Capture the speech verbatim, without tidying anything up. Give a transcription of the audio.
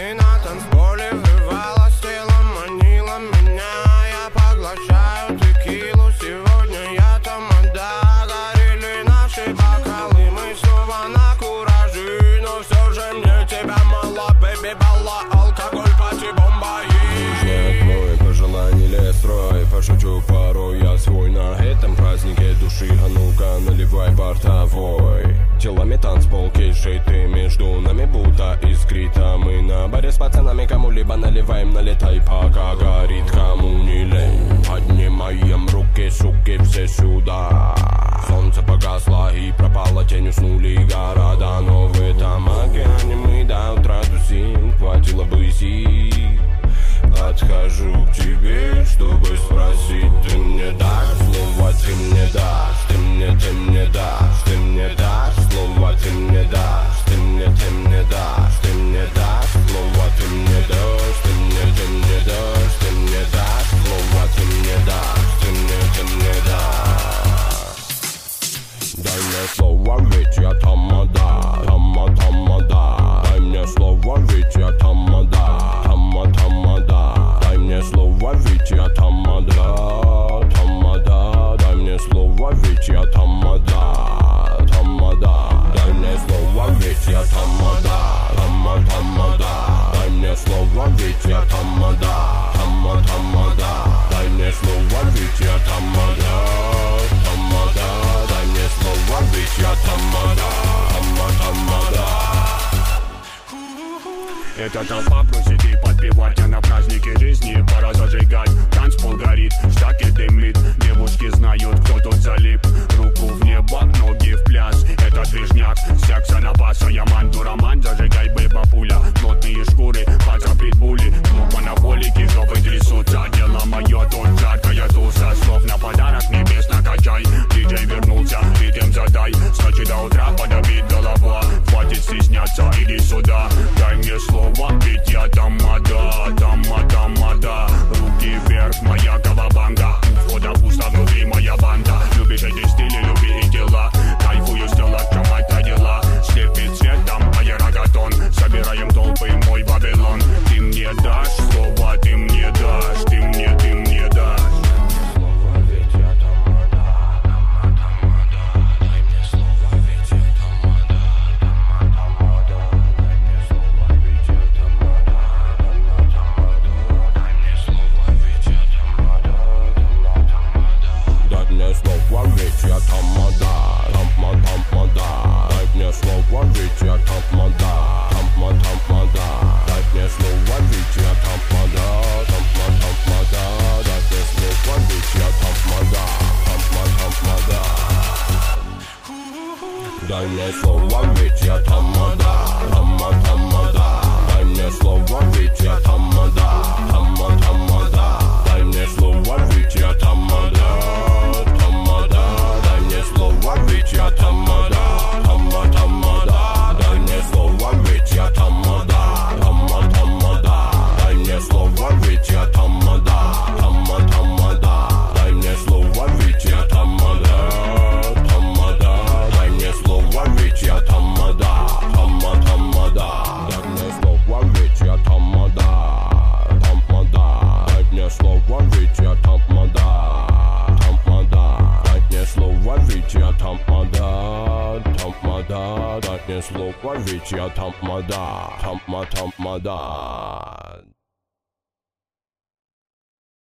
Ты на танцполе врывалась телом, манила меня. Я поглощаю текилу, сегодня я тамада. Горели наши бокалы, мы снова на кураже. Но все же мне тебя мало, бэби, балла, алкоголь, пати, бомба. Снег мой, пожеланий лес строй. Пошучу порой, я свой на этом празднике души. А ну-ка, наливай бортовой. Телами танцпол кишит, ты между нами будто искрит. А мы на баре с пацанами кому-либо наливаем, налетай, пока горит. Кому не лень, поднимаем руки, суки, все сюда. Солнце погасло и пропало, тень, уснули города. Но в этом океане мы до утра тусим, хватило бы сил. Отхожу к тебе, чтобы спросить. Ты мне дашь слово, ты мне дашь. Ты мне, ты мне дашь. Ты мне дашь слово, ты мне дашь. Ты мне, ты мне дашь. Ты мне дашь слово, ты мне дашь. Ты мне, ты мне дашь. Ты мне дашь слово, ты мне дашь. Ты мне, ты мне дашь. Дай мне слово, ведь я тамада. Тама, тамада. Дай мне слово, ведь я тамада. Тама, тамада. Дай мне слово, ведь я тамада. Тамада. Дай мне слово, ведь я тамада. Тамада. Дай мне слово, ведь я тамада. Тама, тамада. Дай мне слово, ведь я тамада. Тама, тамада. Дай мне слово, ведь я тамада. Тамада. Дай мне слово, ведь я тамада. Тама, тамада. Эта толпа просит и подпевать, а на празднике жизни пора зажигать. Танцпол горит, штаки дымит, девушки знают, кто тут залип. Руку в небо, ноги в пляс, это движняк, секса напаса. Я манду роман, зажигай, бэба пуля. Плотные шкуры, паца питбули, клуб анаболики, жопы трясутся. Дело мое, тут жаркая туса, слов на подарок небес накачай. Диджей вернулся, ритм задай, с ночи до утра подобит голова. Хватит стесняться, иди сюда, дай мне слово. Ведь я тамада, тама, тамада. Руки вверх, моя кавабанга. У входа пусто, внутри моя банда. Любишь эти стили, люби и дела. Кайфую, стела, в чем мать родила. Слепит цветом аэрогатон. Собираем толпы, мой Вавилон. Ты мне дашь слово, ты мне дашь. Ты мне, ты мне дашь. Слово, ведь я тамада. Тама, тамада. Дай мне слово, ведь я тамада. Тама, тамада. Дай мне слово, ведь я тамада. Тама, тамада. Дай мне слово, ведь я тамада. Тама, тамада. Дай мне слово, ведь я тамада. Тама, тамада. Дай мне слово, ведь я тамада. Тама, тамада. Дай мне слово, ведь я тамада. Тама, тамада. Дай мне слово, ведь я тамада. Тама, тамада. Дай мне слово, ведь я тамада. Тама, тамада. Дай мне слово, ведь я тамада. Тама, тамада. Дай мне слово, ведь я тамада. Тамада. Дай мне слово, ведь я тамада. Тама, тамада. Дай мне слово, ведь я тамада. Тама, тамада. Дай мне слово, ведь я тамада. Тама, тамада. Дай мне слово, ведь я тамада. Тамада. Дай мне слово, ведь я тамада. Тама, тамада. Дай мне слово, ведь я тамада. Тамада. Дай мне слово, ведь я тамада. Тамада. Дай мне слово, ведь я тамада. Тамада. Дай мне слово, ведь я тамада. Тама, тамада.